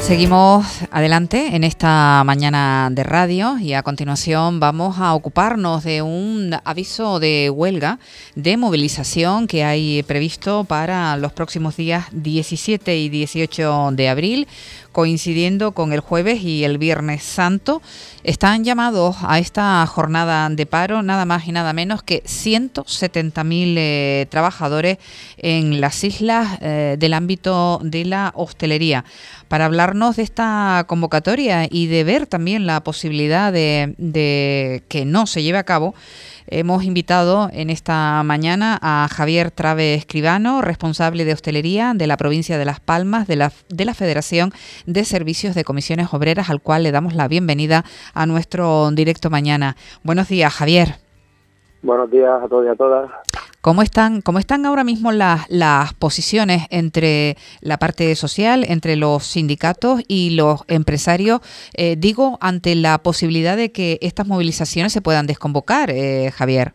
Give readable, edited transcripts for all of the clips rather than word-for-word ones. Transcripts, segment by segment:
Seguimos adelante en esta mañana de radio y a continuación vamos a ocuparnos de un aviso de huelga, de movilización que hay previsto para los próximos días 17 y 18 de abril, coincidiendo con el jueves y el viernes santo. Están llamados a esta jornada de paro nada más y nada menos que 170.000 trabajadores en las islas del ámbito de la hostelería. Para hablarnos de esta convocatoria y de ver también la posibilidad de que no se lleve a cabo, hemos invitado en esta mañana a Javier Trave Escribano, responsable de hostelería de la provincia de Las Palmas, de la Federación de Servicios de Comisiones Obreras, al cual le damos la bienvenida a nuestro directo mañana. Buenos días, Javier. Buenos días a todos y a todas. ¿Cómo están ahora mismo las posiciones entre la parte social, entre los sindicatos y los empresarios? Digo, ante la posibilidad de que estas movilizaciones se puedan desconvocar, Javier.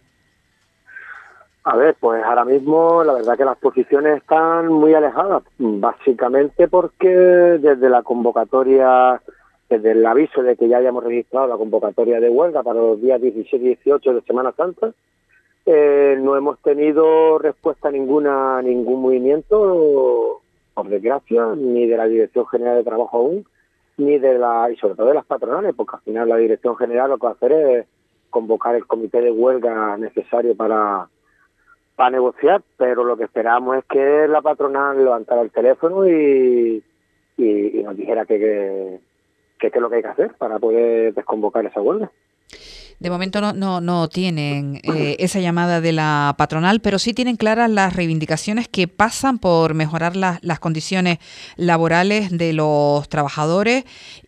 A ver, pues ahora mismo la verdad que las posiciones están muy alejadas, básicamente porque desde la convocatoria, desde el aviso de que ya hayamos registrado la convocatoria de huelga para los días 17 y 18 de Semana Santa, no hemos tenido respuesta ninguna a ningún movimiento, por desgracia, ni de la Dirección General de Trabajo aún, ni y sobre todo de las patronales, porque al final la Dirección General lo que va a hacer es convocar el comité de huelga necesario para negociar, pero lo que esperamos es que la patronal levantara el teléfono y nos dijera qué es lo que hay que hacer para poder desconvocar esa huelga. De momento no tienen esa llamada de la patronal, pero sí tienen claras las reivindicaciones que pasan por mejorar las condiciones laborales de los trabajadores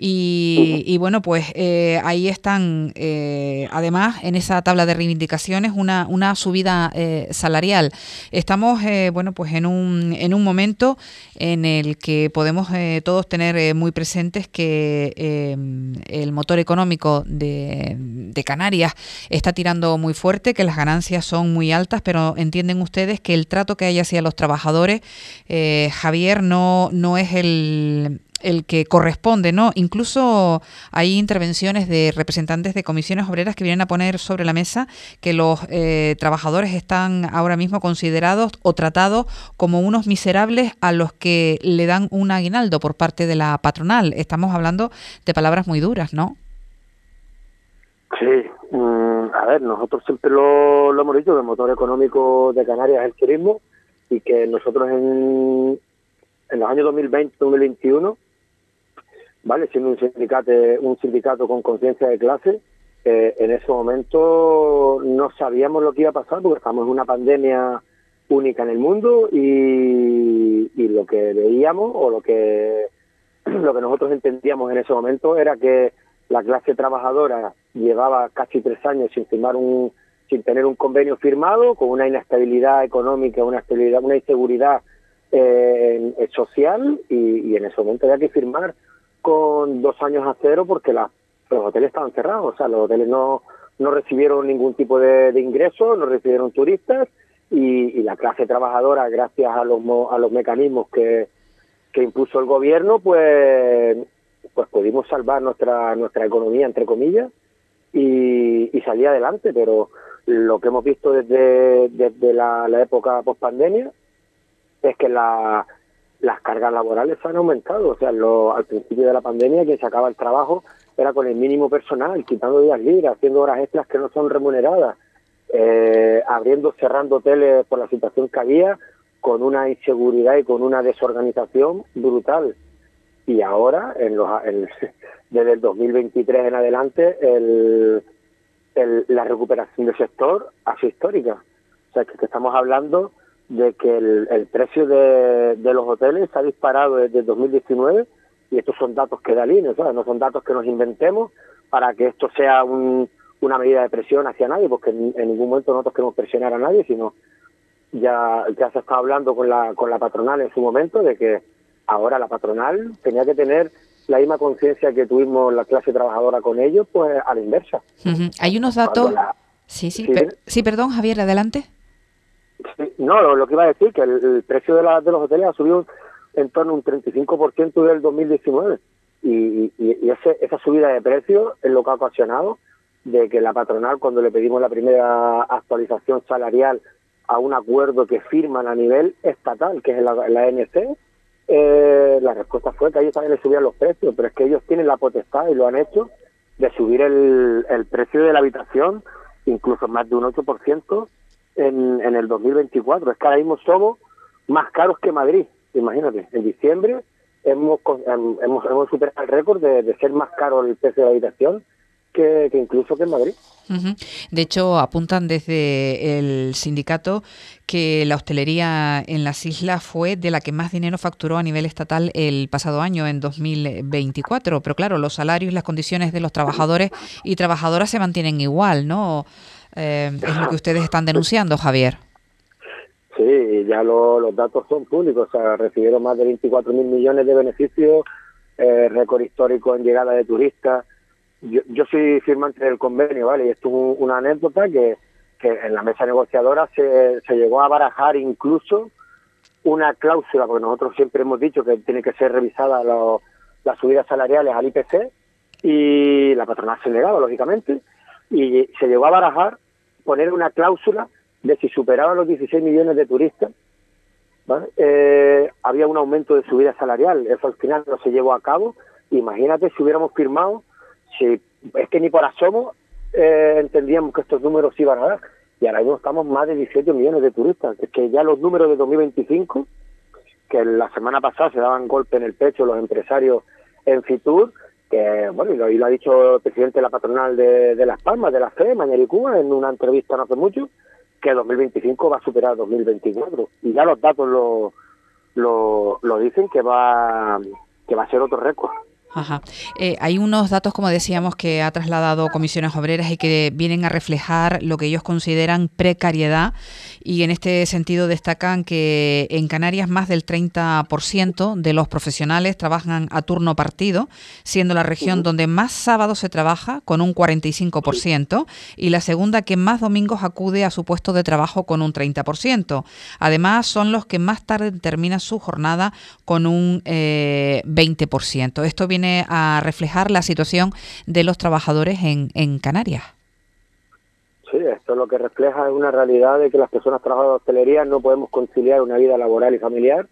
y bueno, pues ahí están, además, en esa tabla de reivindicaciones una subida salarial. Estamos, bueno, pues en un momento en el que podemos todos tener muy presentes que el motor económico de Canarias está tirando muy fuerte, que las ganancias son muy altas, pero entienden ustedes que el trato que hay hacia los trabajadores, Javier, no es el que corresponde, ¿no? Incluso hay intervenciones de representantes de comisiones obreras que vienen a poner sobre la mesa que los trabajadores están ahora mismo considerados o tratados como unos miserables a los que le dan un aguinaldo por parte de la patronal. Estamos hablando de palabras muy duras, ¿no? Sí, a ver, nosotros siempre lo hemos dicho, que el motor económico de Canarias es el turismo y que nosotros en los años 2020-2021, ¿vale? Siendo un sindicato con conciencia de clase, en ese momento no sabíamos lo que iba a pasar porque estamos en una pandemia única en el mundo y lo que veíamos o lo que nosotros entendíamos en ese momento era que la clase trabajadora llevaba casi 3 años sin tener un convenio firmado, con una inestabilidad económica, una inseguridad social y en ese momento había que firmar con 2 años a cero porque los hoteles estaban cerrados, o sea, los hoteles no recibieron ningún tipo de ingresos, no recibieron turistas y la clase trabajadora, gracias a los mecanismos que impuso el gobierno, pues pudimos salvar nuestra economía, entre comillas, y salir adelante, pero lo que hemos visto desde la época post-pandemia es que las cargas laborales han aumentado. O sea, al principio de la pandemia quien sacaba el trabajo era con el mínimo personal, quitando días libres, haciendo horas extras que no son remuneradas, cerrando hoteles por la situación que había, con una inseguridad y con una desorganización brutal. Y ahora, desde el 2023 en adelante, la recuperación del sector ha sido histórica. O sea, que estamos hablando de que el precio de los hoteles se ha disparado desde el 2019 y estos son datos que da el INE, ¿sabes? No son datos que nos inventemos para que esto sea una medida de presión hacia nadie, porque en ningún momento nosotros queremos presionar a nadie, sino ya se está hablando con la patronal en su momento de que ahora la patronal tenía que tener la misma conciencia que tuvimos la clase trabajadora con ellos, pues a la inversa. Uh-huh. Hay unos datos... Sí, perdón, Javier, adelante. Sí, no, lo que iba a decir, que el precio de los hoteles ha subido en torno a un 35% del 2019. esa subida de precios es lo que ha ocasionado de que la patronal, cuando le pedimos la primera actualización salarial a un acuerdo que firman a nivel estatal, que es la ANC, la respuesta fue que a ellos también les subían los precios, pero es que ellos tienen la potestad, y lo han hecho, de subir el precio de la habitación incluso más de un 8% en el 2024. Es que ahora mismo somos más caros que Madrid, imagínate. En diciembre hemos superado el récord de ser más caro el precio de la habitación que incluso que en Madrid. Uh-huh. De hecho, apuntan desde el sindicato que la hostelería en las islas fue de la que más dinero facturó a nivel estatal el pasado año, en 2024. Pero claro, los salarios y las condiciones de los trabajadores y trabajadoras se mantienen igual, ¿no? Es lo que ustedes están denunciando, Javier. Sí, ya los datos son públicos. O sea, recibieron más de 24.000 millones de beneficios, récord histórico en llegada de turistas. Yo soy firmante del convenio, ¿vale? Y esto es una anécdota que en la mesa negociadora se llegó a barajar incluso una cláusula, porque nosotros siempre hemos dicho que tiene que ser revisada las subidas salariales al IPC, y la patronal se negaba, lógicamente, y se llegó a barajar poner una cláusula de si superaban los 16 millones de turistas, ¿vale? Había un aumento de subida salarial. Eso al final no se llevó a cabo. Imagínate si hubiéramos firmado. Sí, es que ni por asomo entendíamos que estos números iban a dar. Y ahora mismo estamos más de 18 millones de turistas. Es que ya los números de 2025, que la semana pasada se daban golpe en el pecho los empresarios en Fitur, que bueno, y lo ha dicho el presidente de la patronal de Las Palmas, de la FE, Mañari Cuba, en una entrevista no hace mucho, que 2025 va a superar 2024. Y ya los datos lo dicen que va a ser otro récord. Ajá. Hay unos datos, como decíamos, que ha trasladado Comisiones Obreras y que vienen a reflejar lo que ellos consideran precariedad, y en este sentido destacan que en Canarias más del 30% de los profesionales trabajan a turno partido, siendo la región donde más sábados se trabaja, con un 45%, y la segunda que más domingos acude a su puesto de trabajo, con un 30%. Además, son los que más tarde terminan su jornada, con un 20%. Esto viene a reflejar la situación de los trabajadores en Canarias. Sí, esto lo que refleja es una realidad de que las personas trabajadoras de hostelería no podemos conciliar una vida laboral y familiar.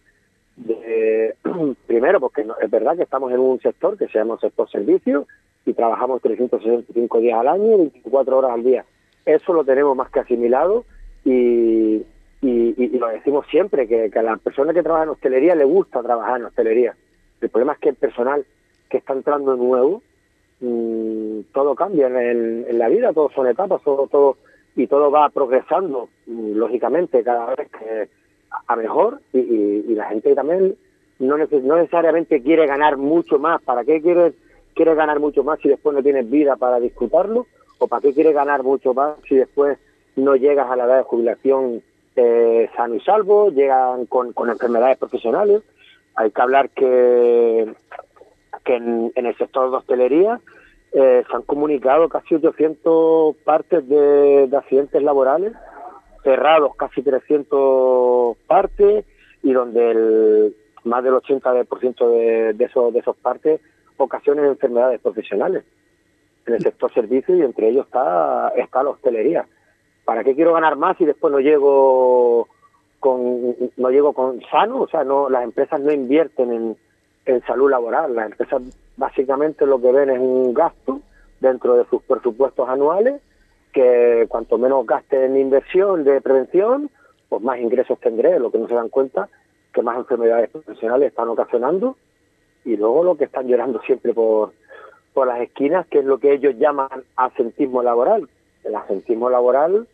Primero, porque es verdad que estamos en un sector que se llama sector servicio y trabajamos 365 días al año, 24 horas al día. Eso lo tenemos más que asimilado y lo decimos siempre, que a las personas que trabajan en hostelería le gusta trabajar en hostelería. El problema es que el personal que está entrando nuevo, todo cambia en la vida, todo son etapas, todo va progresando, lógicamente, cada vez a mejor, y la gente también no necesariamente quiere ganar mucho más. ¿Para qué quiere ganar mucho más si después no tienes vida para disfrutarlo? ¿O para qué quiere ganar mucho más si después no llegas a la edad de jubilación sano y salvo, llegan con enfermedades profesionales? Hay que hablar que en el sector de hostelería se han comunicado casi 800 partes de accidentes laborales, cerrados casi 300 partes, y donde más del 80% de esos partes ocasionan enfermedades profesionales en el sector servicio, y entre ellos está la hostelería. ¿Para qué quiero ganar más si después no llego con sano? O sea, las empresas no invierten en salud laboral. Las empresas básicamente lo que ven es un gasto dentro de sus presupuestos anuales, que cuanto menos gaste en inversión de prevención, pues más ingresos tendré. Lo que no se dan cuenta que más enfermedades profesionales están ocasionando, y luego lo que están llorando siempre por las esquinas, que es lo que ellos llaman asentismo laboral. El asentismo laboral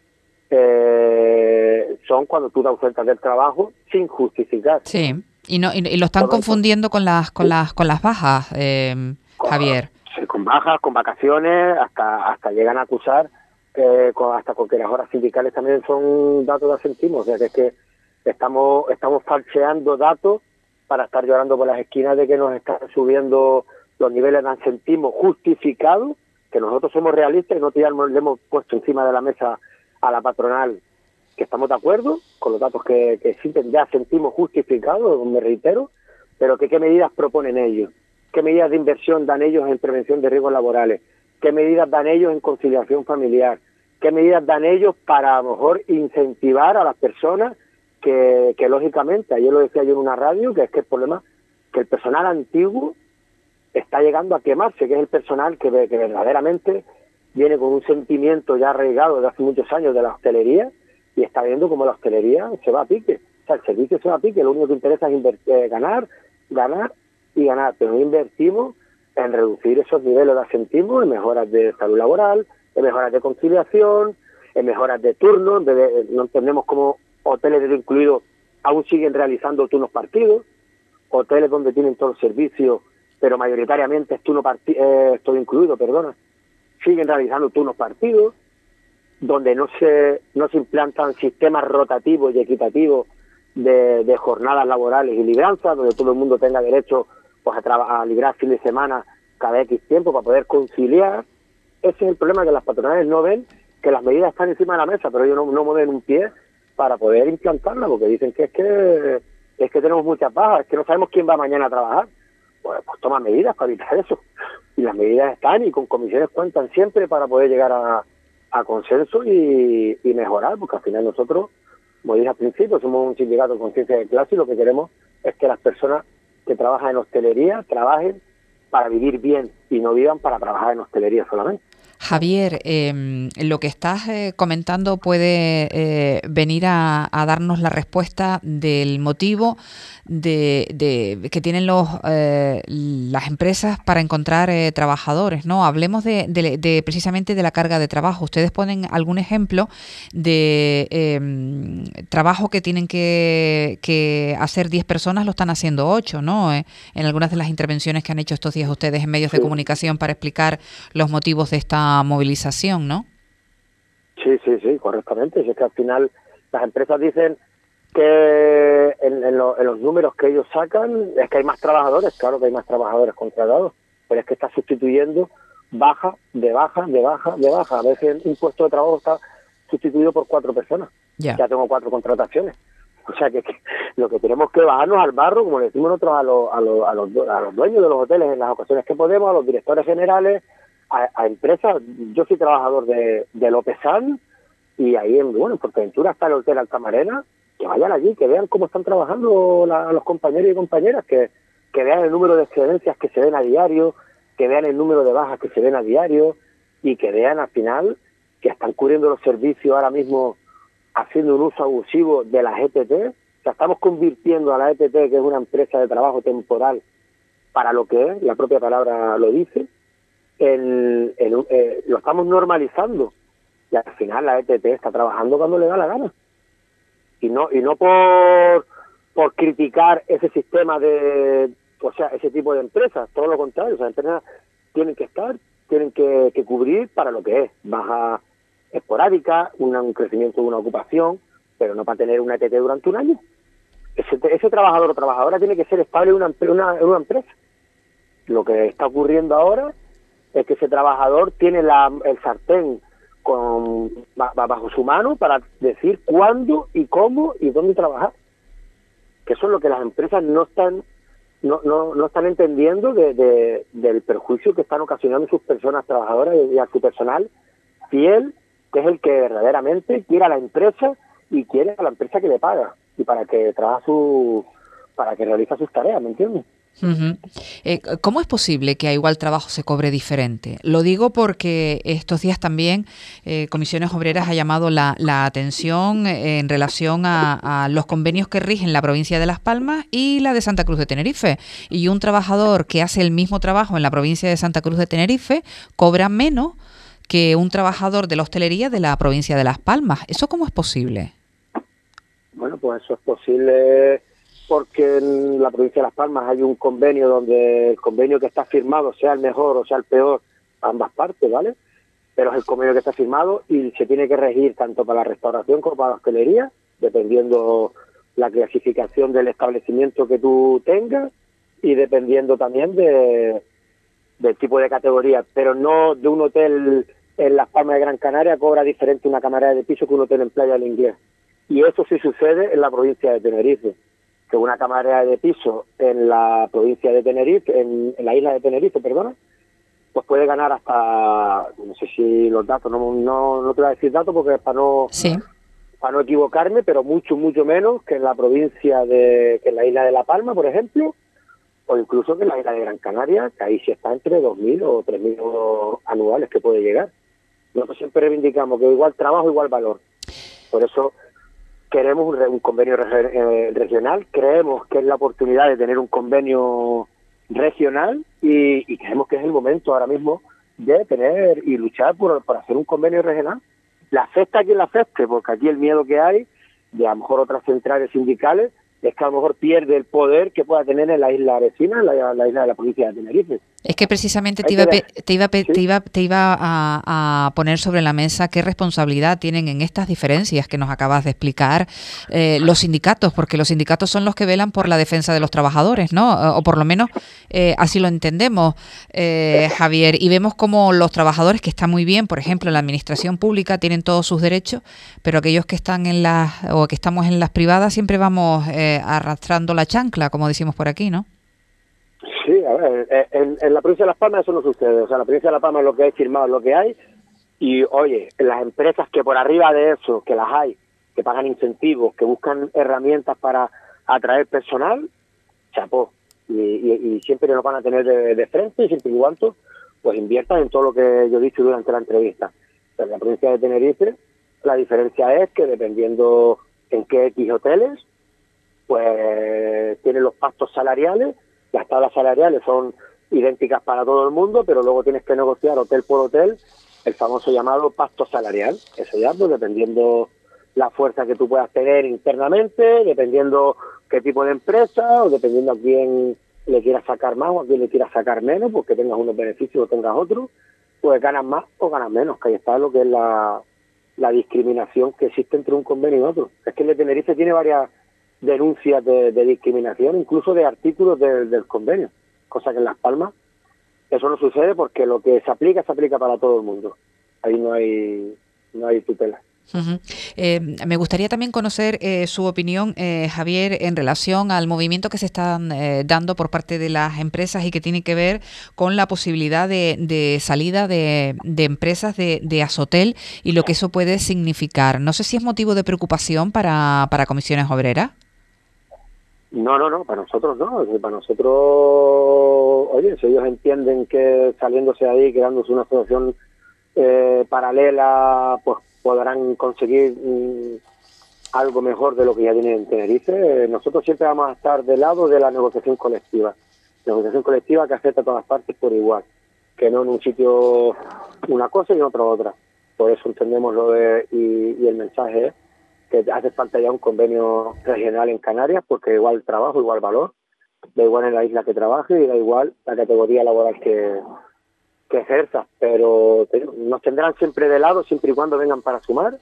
son cuando tú te ausentas del trabajo sin justificar. Sí, y lo están confundiendo con las bajas, Javier. Sí, con bajas, con vacaciones, hasta llegan a acusar hasta con que las horas sindicales también son datos de asentismo. O sea, que es que estamos falseando datos para estar llorando por las esquinas de que nos están subiendo los niveles de asentismo justificados, que nosotros somos realistas y no le hemos puesto encima de la mesa a la patronal que estamos de acuerdo con los datos que existen de asentismo justificados, me reitero, pero ¿qué medidas proponen ellos? ¿Qué medidas de inversión dan ellos en prevención de riesgos laborales? ¿Qué medidas dan ellos en conciliación familiar? ¿Qué medidas dan ellos para a lo mejor incentivar a las personas que lógicamente, ayer lo decía yo en una radio, que es que el problema, que el personal antiguo está llegando a quemarse, que es el personal que verdaderamente viene con un sentimiento ya arraigado de hace muchos años de la hostelería y está viendo como la hostelería se va a pique. O sea, el servicio se va a pique, lo único que interesa es ganar y ganar, pero no invertimos en reducir esos niveles de asentismo, en mejoras de salud laboral, en mejoras de conciliación, en mejoras de turnos. No entendemos cómo hoteles de todo incluido aún siguen realizando turnos partidos, hoteles donde tienen todos los servicios, pero mayoritariamente es todo incluido, siguen realizando turnos partidos, donde no se implantan sistemas rotativos y equitativos de jornadas laborales y libranzas, donde todo el mundo tenga derecho pues a librar fin de semana cada X tiempo para poder conciliar. Ese es el problema, que las patronales no ven que las medidas están encima de la mesa, pero ellos no mueven un pie para poder implantarlas, porque dicen que es que tenemos muchas bajas, es que no sabemos quién va mañana a trabajar. Pues toma medidas para evitar eso. Y las medidas están, y con comisiones cuentan siempre para poder llegar a consenso y mejorar, porque al final nosotros, como dije al principio, somos un sindicato de conciencia de clase y lo que queremos es que las personas que trabajan en hostelería trabajen para vivir bien y no vivan para trabajar en hostelería solamente. Javier, lo que estás comentando puede venir a darnos la respuesta del motivo que tienen las empresas para encontrar trabajadores, ¿no? Hablemos precisamente de la carga de trabajo. Ustedes ponen algún ejemplo de trabajo que tienen que hacer 10 personas, lo están haciendo 8, ¿no? En algunas de las intervenciones que han hecho estos días ustedes en medios de comunicación para explicar los motivos de esta movilización, ¿no? Sí, correctamente. Es que al final las empresas dicen que en los números que ellos sacan es que hay más trabajadores, claro que hay más trabajadores contratados, pero es que está sustituyendo baja. A veces un puesto de trabajo está sustituido por 4 personas. Ya tengo 4 contrataciones. O sea que lo que tenemos que bajarnos al barro, como le decimos nosotros a los dueños de los hoteles en las ocasiones que podemos, a los directores generales, a empresas. Yo soy trabajador de López-San, y ahí en Portaventura está el Hotel Altamarena, que vayan allí, que vean cómo están trabajando los compañeros y compañeras, que vean el número de excedencias que se ven a diario, que vean el número de bajas que se ven a diario, y que vean al final que están cubriendo los servicios ahora mismo haciendo un uso abusivo de las ETT. O sea, estamos convirtiendo a la ETT, que es una empresa de trabajo temporal, para lo que es, la propia palabra lo dice, lo estamos normalizando, y al final la ETT está trabajando cuando le da la gana, y no por criticar ese sistema ese tipo de empresas, todo lo contrario. O sea, las empresas tienen que cubrir para lo que es baja esporádica, un crecimiento de una ocupación, pero no para tener una ETT durante un año. Ese trabajador o trabajadora tiene que ser estable en una empresa. Lo que está ocurriendo ahora es que ese trabajador tiene el sartén bajo su mano para decir cuándo y cómo y dónde trabajar. Que eso es lo que las empresas no están entendiendo del perjuicio que están ocasionando sus personas trabajadoras y a su personal fiel, que es el que verdaderamente quiere a la empresa y quiere a la empresa que le paga y para que realiza sus tareas, ¿me entiendes? Uh-huh. ¿Cómo es posible que a igual trabajo se cobre diferente? Lo digo porque estos días también Comisiones Obreras ha llamado la atención en relación a los convenios que rigen la provincia de Las Palmas y la de Santa Cruz de Tenerife. Y un trabajador que hace el mismo trabajo en la provincia de Santa Cruz de Tenerife cobra menos que un trabajador de la hostelería de la provincia de Las Palmas. ¿Eso cómo es posible? Bueno, pues eso es posible porque en la provincia de Las Palmas hay un convenio donde el convenio que está firmado, sea el mejor o sea el peor, a ambas partes, ¿vale? Pero es el convenio que está firmado y se tiene que regir tanto para la restauración como para la hostelería, dependiendo la clasificación del establecimiento que tú tengas y dependiendo también del tipo de categoría, pero no de un hotel en Las Palmas de Gran Canaria cobra diferente una camarera de piso que un hotel en Playa del Inglés. Y eso sí sucede en la provincia de Tenerife. que una camarera de piso en la provincia de Tenerife, en la isla de Tenerife, perdona, pues puede ganar hasta, no sé si los datos, no te voy a decir datos porque Sí. para no equivocarme, pero mucho menos que en la provincia que en la isla de La Palma, por ejemplo, o incluso que en la isla de Gran Canaria, que ahí sí está entre 2.000 o 3.000 euros anuales que puede llegar. Nosotros siempre reivindicamos que igual trabajo, igual valor. Por eso queremos un convenio regional, creemos que es la oportunidad de tener un convenio regional y creemos que es el momento ahora mismo de tener y luchar por hacer un convenio regional. La afecta a quien la afecte, porque aquí el miedo que hay de a lo mejor otras centrales sindicales es que a lo mejor pierde el poder que pueda tener en la isla vecina, en la isla de la provincia de Tenerife. Es que precisamente ¿Sí? te iba a poner sobre la mesa qué responsabilidad tienen en estas diferencias que nos acabas de explicar los sindicatos, porque los sindicatos son los que velan por la defensa de los trabajadores, ¿no? O por lo menos así lo entendemos, Javier. Y vemos como los trabajadores, que están muy bien, por ejemplo, en la administración pública, tienen todos sus derechos, pero aquellos que están o que estamos en las privadas siempre vamos arrastrando la chancla, como decimos por aquí, ¿no? Sí, a ver, en la provincia de Las Palmas eso no sucede. O sea, la provincia de Las Palmas lo que hay firmado es lo que hay. Y, oye, las empresas que por arriba de eso, que las hay, que pagan incentivos, que buscan herramientas para atraer personal, chapó. Y siempre lo van a tener de frente y siempre y cuando pues inviertan en todo lo que yo he dicho durante la entrevista. En la provincia de Tenerife, la diferencia es que dependiendo en qué X hoteles, pues tienen los pactos salariales. Las tablas salariales son idénticas para todo el mundo, pero luego tienes que negociar hotel por hotel el famoso llamado pacto salarial. Eso ya, pues dependiendo la fuerza que tú puedas tener internamente, dependiendo qué tipo de empresa, o dependiendo a quién le quieras sacar más o a quién le quieras sacar menos, porque tengas unos beneficios o tengas otros, pues ganas más o ganas menos, que ahí está lo que es la discriminación que existe entre un convenio y otro. Es que el de Tenerife tiene varias denuncias de discriminación, incluso de artículos del convenio, cosa que en Las Palmas eso no sucede porque lo que se aplica para todo el mundo. Ahí no hay tutela. Uh-huh. Me gustaría también conocer su opinión, Javier, en relación al movimiento que se están dando por parte de las empresas y que tiene que ver con la posibilidad de salida de empresas de Azotel y lo que eso puede significar. No sé si es motivo de preocupación para Comisiones Obreras. No, para nosotros no. Para nosotros, oye, si ellos entienden que saliéndose de ahí, quedándose una asociación paralela, pues podrán conseguir algo mejor de lo que ya tienen en Tenerife. Nosotros siempre vamos a estar del lado de la negociación colectiva. Negociación colectiva que afecta a todas partes por igual, que no en un sitio una cosa y en otro otra. Por eso entendemos y el mensaje es que hace falta ya un convenio regional en Canarias, porque igual trabajo, igual valor, da igual en la isla que trabaje y da igual la categoría laboral que ejerza, pero nos tendrán siempre de lado, siempre y cuando vengan para sumar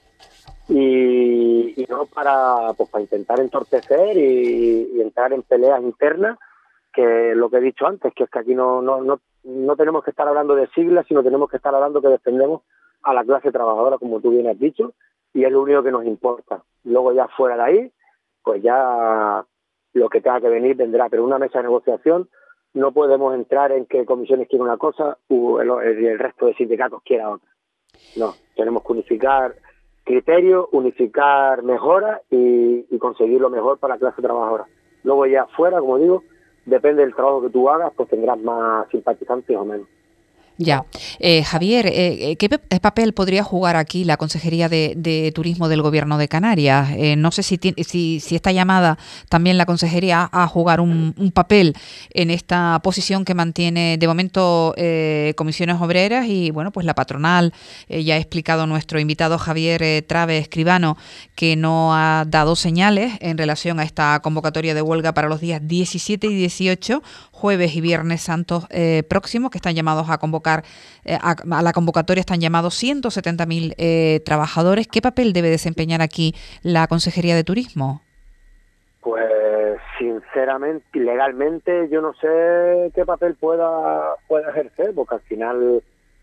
y no para intentar entorpecer y entrar en peleas internas, que lo que he dicho antes, que es que aquí no tenemos que estar hablando de siglas, sino tenemos que estar hablando que defendemos a la clase trabajadora, como tú bien has dicho, y es lo único que nos importa. Luego ya fuera de ahí, pues ya lo que tenga que venir vendrá, pero una mesa de negociación no podemos entrar en que comisiones quieren una cosa y el resto de sindicatos quiera otra. No, tenemos que unificar criterios, unificar mejoras y conseguir lo mejor para la clase trabajadora. Luego ya fuera, como digo, depende del trabajo que tú hagas, pues tendrás más simpatizantes o menos. Ya. Javier, ¿qué papel podría jugar aquí la Consejería de Turismo del Gobierno de Canarias? No sé si está llamada también la Consejería a jugar un papel en esta posición que mantiene de momento Comisiones Obreras y, bueno, pues la patronal. Ya ha explicado nuestro invitado Javier Traves Escribano que no ha dado señales en relación a esta convocatoria de huelga para los días 17 y 18, jueves y viernes santos próximos, que están llamados a convocar. A la convocatoria están llamados 170.000 trabajadores. ¿Qué papel debe desempeñar aquí la Consejería de Turismo? Pues sinceramente, legalmente, yo no sé qué papel pueda ejercer, porque al final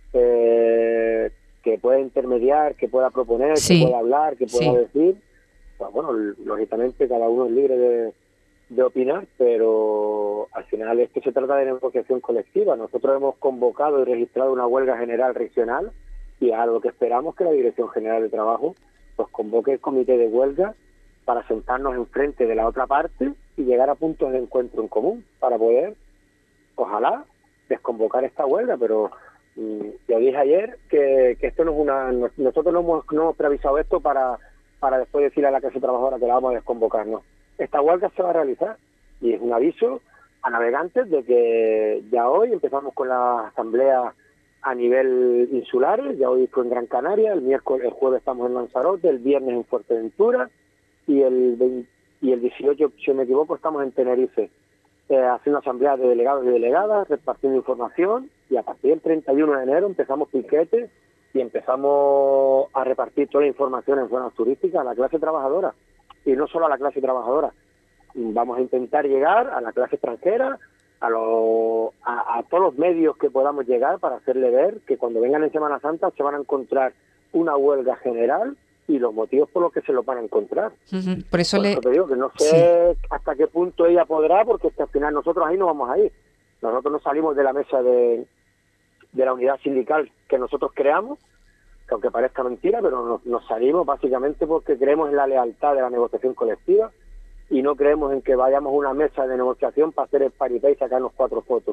que pueda intermediar, que pueda proponer, Sí, que pueda hablar, que pueda sí. decir, pues bueno, lógicamente cada uno es libre de opinar, pero al final esto se trata de negociación colectiva. Nosotros hemos convocado y registrado una huelga general regional y a lo que esperamos que la Dirección General de Trabajo pues convoque el comité de huelga para sentarnos enfrente de la otra parte y llegar a puntos de encuentro en común para poder, ojalá, desconvocar esta huelga. Pero yo dije ayer que esto no es una... Nosotros no hemos preavisado esto para después decirle a la clase trabajadora que la vamos a desconvocar, no. Esta huelga se va a realizar y es un aviso a navegantes de que ya hoy empezamos con la asamblea a nivel insular. Ya hoy fue en Gran Canaria, el jueves estamos en Lanzarote, el viernes en Fuerteventura y el 18, si no me equivoco, estamos en Tenerife, haciendo asamblea de delegados y delegadas, repartiendo información, y a partir del 31 de enero empezamos piquetes y empezamos a repartir toda la información en zonas turísticas a la clase trabajadora, y no solo a la clase trabajadora. Vamos a intentar llegar a la clase extranjera, a todos los medios que podamos llegar, para hacerle ver que cuando vengan en Semana Santa se van a encontrar una huelga general y los motivos por los que se lo van a encontrar. Por eso te digo que no sé hasta qué punto ella podrá, porque al final nosotros ahí no vamos a ir. Nosotros no salimos de la mesa de la unidad sindical que nosotros creamos, que aunque parezca mentira, pero nos salimos básicamente porque creemos en la lealtad de la negociación colectiva y no creemos en que vayamos a una mesa de negociación para hacer el paripé y sacarnos 4 fotos.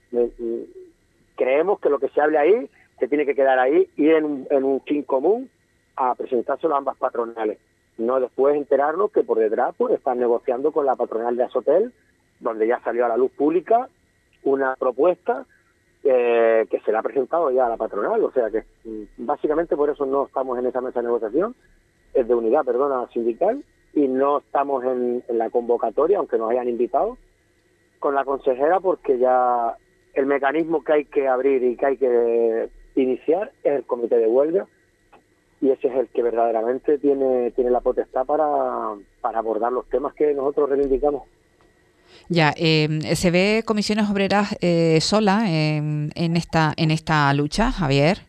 Creemos que lo que se hable ahí se tiene que quedar ahí, ir en un fin común a presentárselo a ambas patronales, no después enterarnos que por detrás pues están negociando con la patronal de Asotel, donde ya salió a la luz pública una propuesta que se le ha presentado ya a la patronal. O sea que básicamente por eso no estamos en esa mesa de negociación, de unidad, sindical, y no estamos en la convocatoria, aunque nos hayan invitado, con la consejera, porque ya el mecanismo que hay que abrir y que hay que iniciar es el comité de huelga, y ese es el que verdaderamente tiene la potestad para abordar los temas que nosotros reivindicamos. Ya, ¿se ve Comisiones Obreras sola en esta lucha, Javier?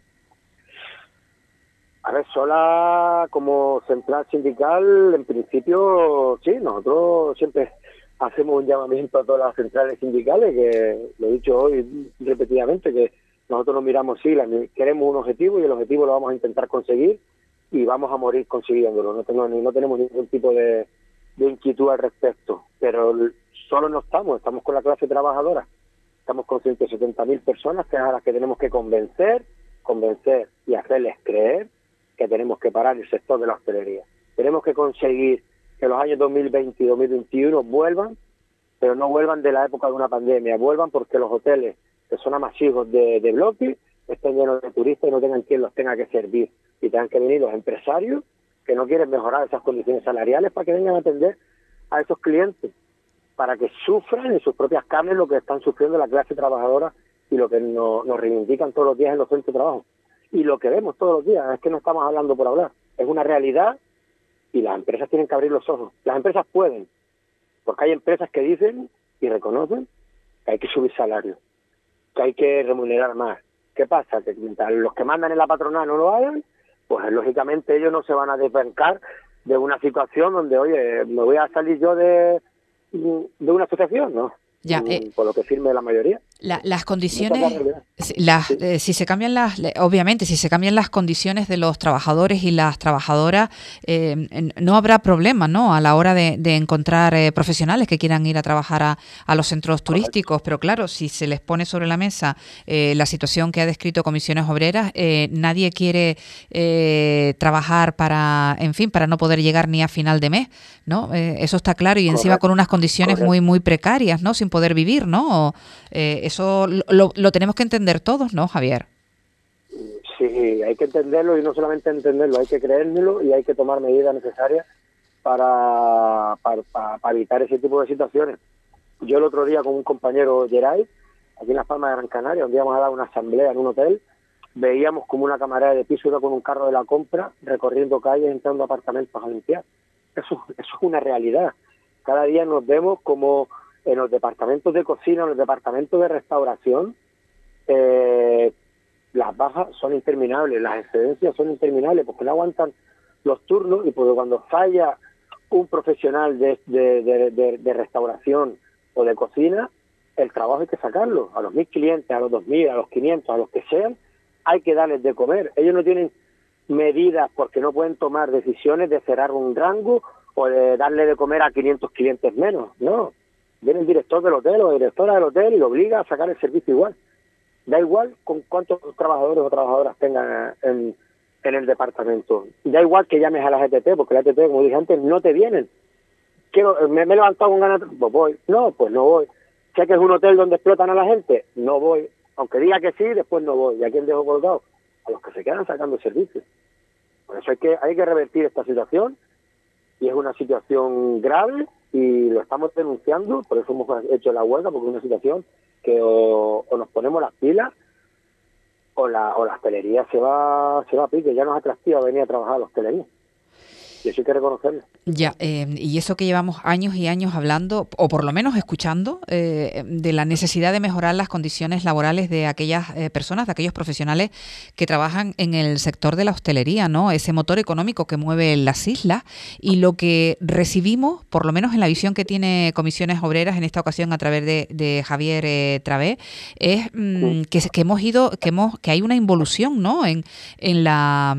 A ver, sola como central sindical, en principio sí, nosotros siempre hacemos un llamamiento a todas las centrales sindicales, que lo he dicho hoy repetidamente, que nosotros nos miramos siglas, queremos un objetivo y el objetivo lo vamos a intentar conseguir y vamos a morir consiguiéndolo. No tenemos ningún tipo de inquietud al respecto, pero solo no estamos con la clase trabajadora, estamos con 170.000 personas, que es a las que tenemos que convencer y hacerles creer que tenemos que parar el sector de la hostelería. Tenemos que conseguir que los años 2020 y 2021 vuelvan, pero no vuelvan de la época de una pandemia, vuelvan porque los hoteles, que son amasivos de bloques, estén llenos de turistas y no tengan quien los tenga que servir, y tengan que venir los empresarios que no quieren mejorar esas condiciones salariales para que vengan a atender a esos clientes, para que sufran en sus propias carnes lo que están sufriendo la clase trabajadora y lo que nos reivindican todos los días en los centros de trabajo. Y lo que vemos todos los días es que no estamos hablando por hablar, es una realidad, y las empresas tienen que abrir los ojos. Las empresas pueden, porque hay empresas que dicen y reconocen que hay que subir salarios, que hay que remunerar más. ¿Qué pasa? Que mientras los que mandan en la patronal no lo hagan, pues lógicamente ellos no se van a desbancar de una situación donde, oye, me voy a salir yo de una asociación, ¿no? Ya, por lo que firme la mayoría. Las condiciones, si se cambian obviamente, si se cambian las condiciones de los trabajadores y las trabajadoras, no habrá problema, ¿no?, a la hora de encontrar profesionales que quieran ir a trabajar a los centros turísticos. Pero claro, si se les pone sobre la mesa la situación que ha descrito Comisiones Obreras, nadie quiere trabajar para no poder llegar ni a final de mes, ¿no? Eso está claro, y encima con unas condiciones muy, muy precarias, ¿no?, sin poder vivir, ¿no? Eso lo tenemos que entender todos, ¿no, Javier? Sí, hay que entenderlo, y no solamente entenderlo, hay que creérmelo y hay que tomar medidas necesarias para evitar ese tipo de situaciones. Yo el otro día con un compañero, Geray, aquí en Las Palmas de Gran Canaria, donde íbamos a dar una asamblea en un hotel, veíamos como una camarera de piso iba con un carro de la compra recorriendo calles, entrando a apartamentos a limpiar. Eso es una realidad. Cada día nos vemos como en los departamentos de cocina, en los departamentos de restauración, las bajas son interminables, las excedencias son interminables, porque no aguantan los turnos, y porque cuando falla un profesional de restauración o de cocina, el trabajo hay que sacarlo. A los 1.000 clientes, a los 2.000, a los 500, a los que sean, hay que darles de comer. Ellos no tienen medidas porque no pueden tomar decisiones de cerrar un rango o de darle de comer a 500 clientes menos. No, viene el director del hotel o la directora del hotel y lo obliga a sacar el servicio igual. Da igual con cuántos trabajadores o trabajadoras tengan en el departamento. Da igual que llames a la GTT, porque la GTT, como dije antes, no te vienen. Me he levantado con ganas, pues voy. No, pues no voy. Sé que es un hotel donde explotan a la gente, no voy. Aunque diga que sí, después no voy. ¿Y a quién dejo colgado? A los que se quedan sacando servicios. Por eso hay que revertir esta situación, y es una situación grave y lo estamos denunciando, por eso hemos hecho la huelga, porque es una situación que o nos ponemos las pilas o la hostelería se va a pique. Ya no es atractiva venir a trabajar a la hostelería. Y eso hay que reconocerlo. Ya, y eso que llevamos años y años hablando, o por lo menos escuchando, de la necesidad de mejorar las condiciones laborales de aquellas personas, de aquellos profesionales que trabajan en el sector de la hostelería, ¿no? Ese motor económico que mueve las islas, y lo que recibimos, por lo menos en la visión que tiene Comisiones Obreras, en esta ocasión a través de Javier Travé, es que hay una involución, ¿no? En la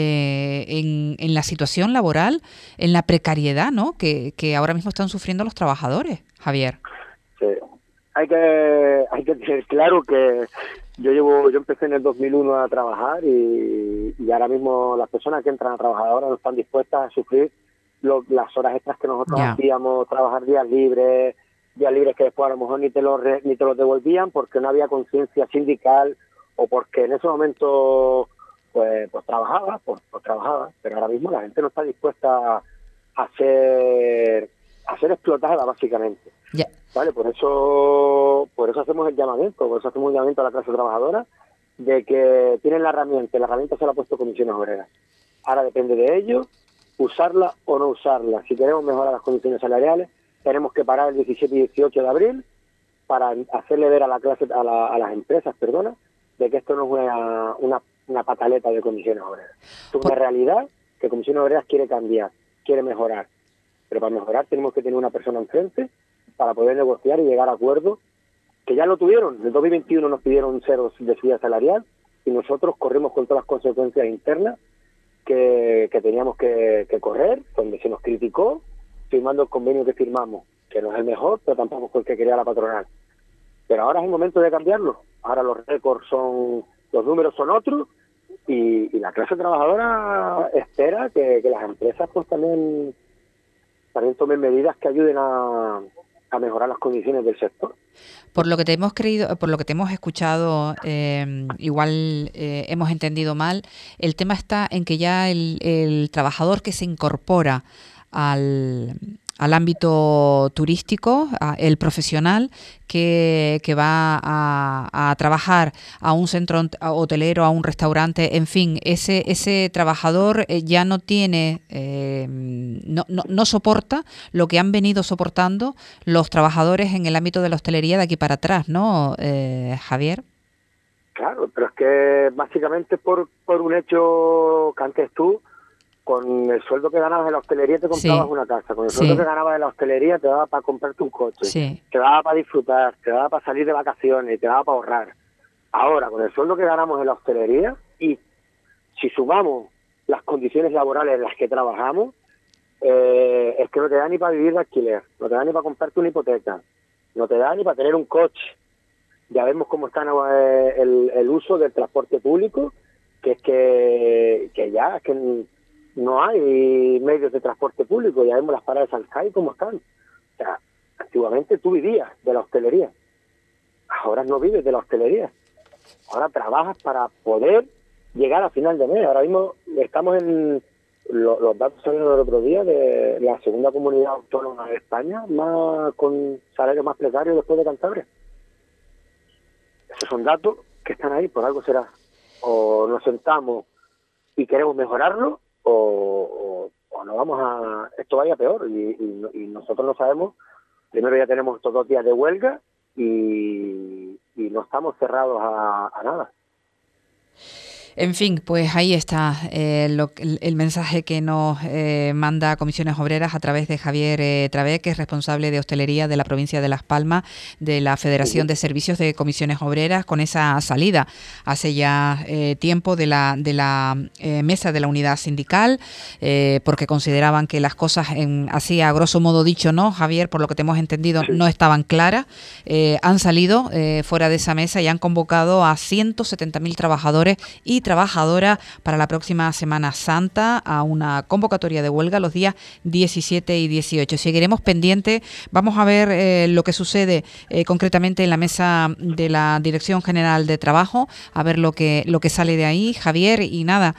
situación laboral, en la precariedad, ¿no? que ahora mismo están sufriendo los trabajadores, Javier. Sí. Hay que tener claro que yo empecé en el 2001 a trabajar y ahora mismo las personas que entran a trabajar ahora no están dispuestas a sufrir las horas extras que nosotros hacíamos, trabajar días libres que después a lo mejor ni te los devolvían porque no había conciencia sindical o porque en ese momento pues trabajaba, pero ahora mismo la gente no está dispuesta a ser explotada básicamente. Vale, por eso hacemos el llamamiento, a la clase trabajadora de que tienen la herramienta se la ha puesto Comisiones Obreras. Ahora depende de ellos usarla o no usarla. Si queremos mejorar las condiciones salariales, tenemos que parar el 17 y 18 de abril para hacerle ver a las empresas, de que esto no es una pataleta de Comisiones Obreras. Es una realidad que Comisiones Obreras quiere cambiar, quiere mejorar. Pero para mejorar tenemos que tener una persona enfrente para poder negociar y llegar a acuerdos, que ya lo tuvieron. En el 2021 nos pidieron cero de subida salarial y nosotros corrimos con todas las consecuencias internas que teníamos que correr, donde se nos criticó, firmando el convenio que firmamos, que no es el mejor, pero tampoco fue el que quería la patronal. Pero ahora es el momento de cambiarlo. Ahora los números son otros y la clase trabajadora espera que las empresas pues también tomen medidas que ayuden a mejorar las condiciones del sector. Por lo que te hemos escuchado, igual hemos entendido mal. El tema está en que ya el trabajador que se incorpora al ámbito turístico, el profesional que va a trabajar a un centro hotelero, a un restaurante, en fin, ese trabajador ya no tiene, no soporta lo que han venido soportando los trabajadores en el ámbito de la hostelería de aquí para atrás, ¿no, Javier? Claro, pero es que básicamente por un hecho que antes tú, con el sueldo que ganabas en la hostelería te comprabas una casa, con el sueldo que ganabas en la hostelería te daba para comprarte un coche, te daba para disfrutar, te daba para salir de vacaciones, te daba para ahorrar. Ahora, con el sueldo que ganamos en la hostelería, y si sumamos las condiciones laborales en las que trabajamos, es que no te da ni para vivir de alquiler, no te da ni para comprarte una hipoteca, no te da ni para tener un coche. Ya vemos cómo está el uso del transporte público, que es que no hay medios de transporte público. Ya vemos las paradas de Salcay cómo están. O sea, antiguamente tú vivías de la hostelería, ahora no vives de la hostelería, ahora trabajas para poder llegar a final de mes. Ahora mismo estamos en los datos salieron el otro día de la segunda comunidad autónoma de España con salarios más precarios después de Cantabria. Esos son datos que están ahí, por algo será. O nos sentamos y queremos mejorarlo, o no vamos esto vaya peor, y nosotros no sabemos. Primero ya tenemos estos 2 días de huelga y no estamos cerrados a nada. En fin, pues ahí está el mensaje que nos manda Comisiones Obreras a través de Javier Travé, que es responsable de hostelería de la provincia de Las Palmas, de la Federación de Servicios de Comisiones Obreras, con esa salida hace ya tiempo de la mesa de la unidad sindical, porque consideraban que las cosas, así a grosso modo dicho, ¿no, Javier? Por lo que te hemos entendido, no estaban claras. Han salido fuera de esa mesa y han convocado a 170.000 trabajadores y trabajadoras para la próxima Semana Santa a una convocatoria de huelga los días 17 y 18. Seguiremos pendientes, vamos a ver lo que sucede concretamente en la mesa de la Dirección General de Trabajo, a ver lo que sale de ahí, Javier, y nada.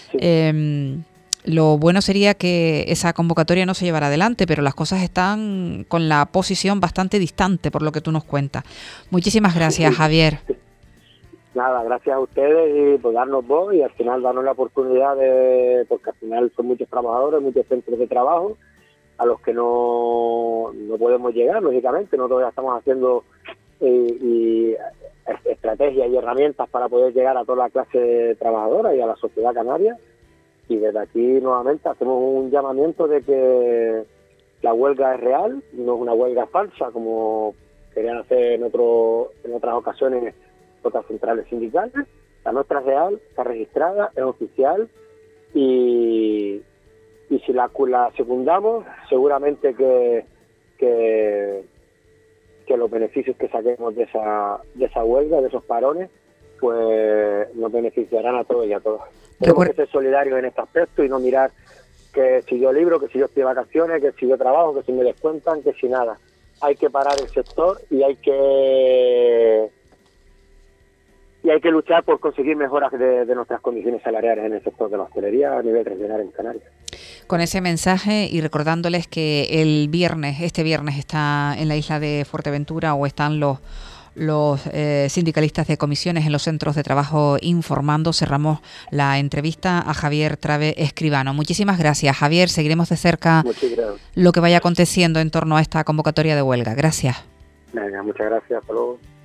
Lo bueno sería que esa convocatoria no se llevara adelante, pero las cosas están con la posición bastante distante por lo que tú nos cuentas. Muchísimas gracias, Javier. Nada, gracias a ustedes y por darnos voz y al final darnos la oportunidad porque al final son muchos trabajadores, muchos centros de trabajo a los que no podemos llegar, lógicamente. Nosotros ya estamos haciendo y estrategias y herramientas para poder llegar a toda la clase trabajadora y a la sociedad canaria. Y desde aquí nuevamente hacemos un llamamiento de que la huelga es real, no es una huelga falsa como querían hacer en otras ocasiones otras centrales sindicales. La nuestra es real, está registrada, es oficial y si la secundamos, seguramente que los beneficios que saquemos de esa huelga, de esos parones, pues nos beneficiarán a todos y a todas. Tenemos que ser solidarios en este aspecto y no mirar que si yo libro, que si yo estoy de vacaciones, que si yo trabajo, que si me descuentan, que si nada. Hay que parar el sector y hay que luchar por conseguir mejoras de nuestras condiciones salariales en el sector de la hostelería a nivel regional en Canarias. Con ese mensaje y recordándoles que este viernes está en la isla de Fuerteventura o están los sindicalistas de comisiones en los centros de trabajo informando, cerramos la entrevista a Javier Travé Escribano. Muchísimas gracias, Javier. Seguiremos de cerca lo que vaya aconteciendo en torno a esta convocatoria de huelga. Gracias. Venga, muchas gracias. Hasta luego.